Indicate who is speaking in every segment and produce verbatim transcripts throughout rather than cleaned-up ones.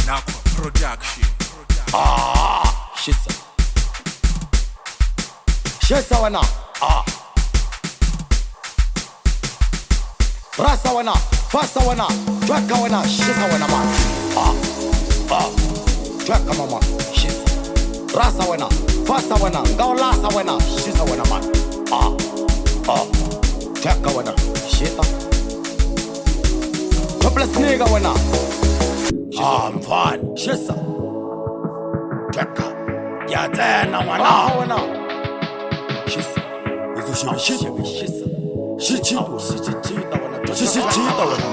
Speaker 1: Nakwa Production.
Speaker 2: Ah, shisa. Shisa wana. Ah. Rasa wana, fasa wana, tweka wana, shisa wana man. Ah. Ah. Tweka mama, shisa. Rasa wana, fasa wana, gaulasa wana, shisa wana man. Ah. Ah. Tweka wana, shita. Couple snega wana. Ah, mfan, shisa. Tweka. Ya tena wana. Ah, wana. Shisa. Izo shibi shibi shisa. Shichibo, shichichita wana. Shichichita wana.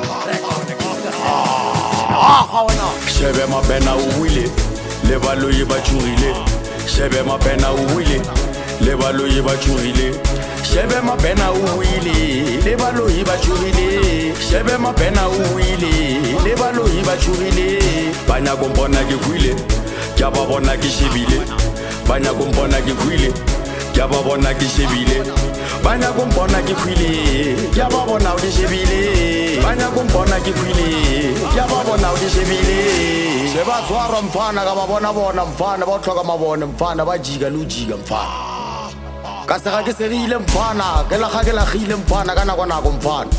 Speaker 2: Ah, wana.
Speaker 3: Shebe mapena uwile, le baloyi bachurile. Shebe mapena uwile, le baloyi bachurile. Shebe mapena uwile, le baloyi bachurile. Shebe mapena uwile, le baloyi bachurile. Banya kompona ke kwile, kya ba bona ke shebile. Banya kompona ke kwile, kya ba bona ke shebile. Banya kompona ke kwile, kya ba bona ke shebile. Banya kompona ke kwile, kya ba bona ke shebile.
Speaker 2: Sheba tswara mfana ka ba bona bona mfana ba tloka mabone mfana ba jika lujika mfana. Ka sega ke segile mfana, ke la ga ke la gile mfana ka nako nako mfana.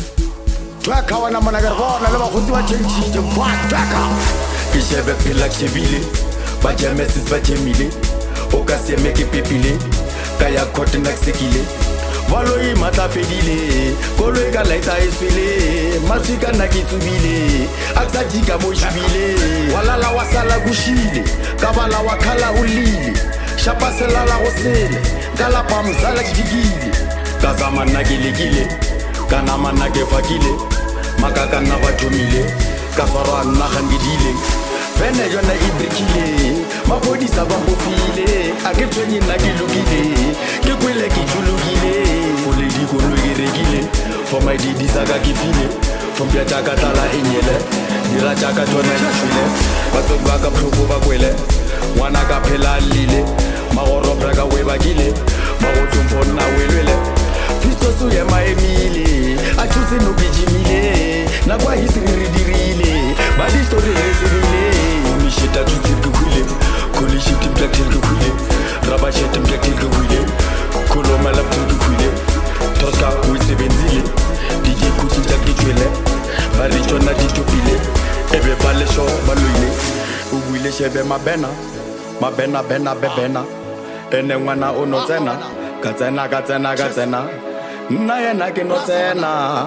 Speaker 2: Tweka wana mana ke bona le ba gotsi ba change mfana tweka.
Speaker 3: Ke shebe phela ke shebile, ba jemesis ba jemile. O ka se me ke pepile, ka ya khot nda sekile. Baloyi mata fedile, koloi ka laita eswele. Masika na ke tsubile, aksa jika mo shibile.
Speaker 2: Walala wasala kushile, kabala wakhala ulile. Shapasela la gosele, kala pa mzala kjigile.
Speaker 3: Kazama na gelegile, kana mana ke fakile. Makaka na ba jomile, ka swara na gangidile. Bene yona ibrikile, mapodisa ba mbofile. Ake tshwenye na ke lukile, ke kwele ke julugile. Fole di kolo ke rekile, for my didi saka ke file. Fompia tjaka tala enyele, dira tjaka tjona jishwile. Batsok ba ka phloko ba kwele, ngwana ka phela lile. Magoro braka we bakile, magotsong fonna welwele. Fisto su ye maemile, a chuse no gijimile. Na kwa history ridirile, ba di story resibile. Mi shita tu tir ke kwile, koli shit im plak tir ke kwile. Raba shit im plak tir ke kwile, kolo malap tir ke kwile. Toska wisi benzile, D J kuti jak di chwele. Bari chona di chopile, ebe bale show baloile. Uwile shebe mabena, mabena bena bebena. Ene ngwana o no tsena, ka tsena ka tsena ka tsena. Nna yena ke no tsena.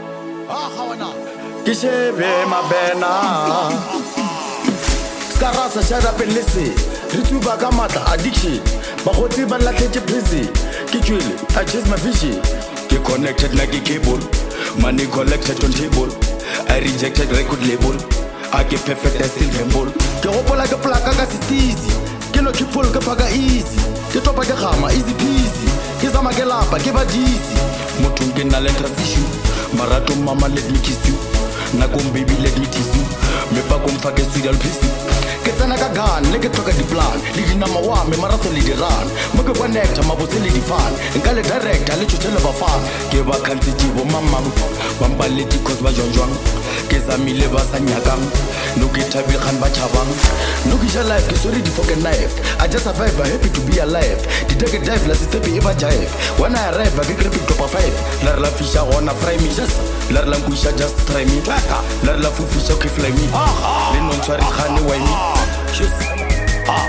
Speaker 3: Ke shebe mabena.
Speaker 2: Skarasa shut up and listen. Rituba ka matla addiction. Bagotsi ba latlhetse busy. Ke tshwele, I chase my vision.
Speaker 3: Ke connected like a cable, money collected on table. I rejected record label, I get perfect I still gamble.
Speaker 2: Ke gopola ke plaka ka sitizi. Ke no triple ke paka easy. Ke topa ke gama easy peasy. Ke zama ke lapa ke ba dizzy.
Speaker 3: Motho ke na le transition, marato mama let me kiss you. Na kom baby let me tease you. Me pa kom fa ke serial piece.
Speaker 2: Ke tsena ka gun le ke toka di plan. Le di nama wa me marathon le di run. Mo ke connect ma botse le di fan. Nka le director le tshotse le ba fan.
Speaker 3: Ke ba kantsi bo mama ba mbale di cause ba jonjwang. Ke zamile ba sa nyakang. No ke tabi khan ba chabang.
Speaker 2: No ke ja life ke sorry di fucking knife. I just survive, I'm happy to be alive. Di take a dive la step e ba jive. When I arrive I get creepy top five.
Speaker 3: La la fisha ona fry me just. La la nkusha just try me. La la fu fisha ke fly me. Le non tshwari khane wa me. Just ah.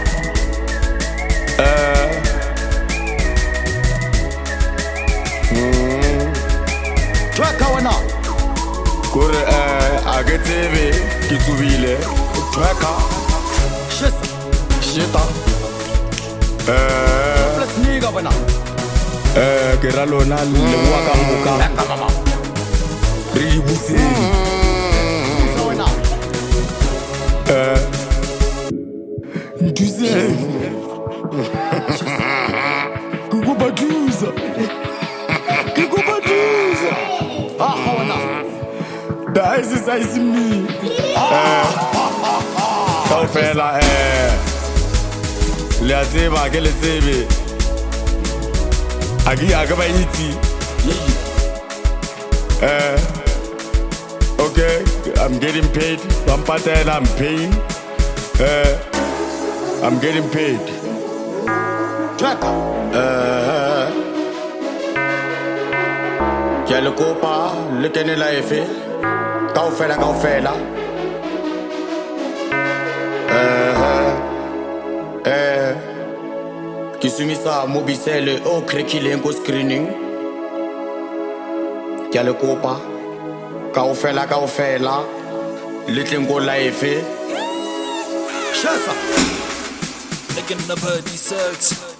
Speaker 3: Eh. Mm.
Speaker 2: Tweka wana.
Speaker 3: Kore eh agetsebe ke tsubile.
Speaker 2: Tweka. Shisa.
Speaker 3: Shita. Eh.
Speaker 2: Let's nigga wana.
Speaker 3: Eh ke ra lona le wa ka moka.
Speaker 2: Tweka mama.
Speaker 3: Ri busi.
Speaker 2: Wana.
Speaker 3: Eh.
Speaker 2: Ntuze. Kuku baduza. Kuku baduza. Ah wana.
Speaker 3: Da is is is me. Eh. Ka fela eh. Le atseba ke le tsebe. Agi aga ba itsi. Eh. Okay, I'm getting paid. Pampatela, I'm paying. Uh, I'm getting paid.
Speaker 2: Tracker.
Speaker 3: Uh, Kia le kopa, le kene la efe. Kaufela, kaufela. Uh, uh, Kisumisa, mobisele, o krekile nko screening. Kia le kopa. Kaufela, kaufela. Little nko la efe.
Speaker 2: Shasa.
Speaker 1: Making the birdie search.